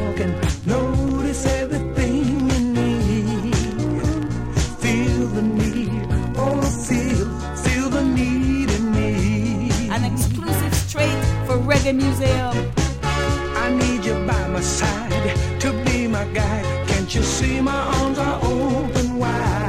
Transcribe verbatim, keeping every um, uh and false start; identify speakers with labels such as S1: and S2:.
S1: walk and notice everything in me. Feel the need, oh feel, feel the need in me.
S2: An exclusive straight for Reggae Museum.
S1: I need you by my side to be my guide. Can't you see my arms are open wide?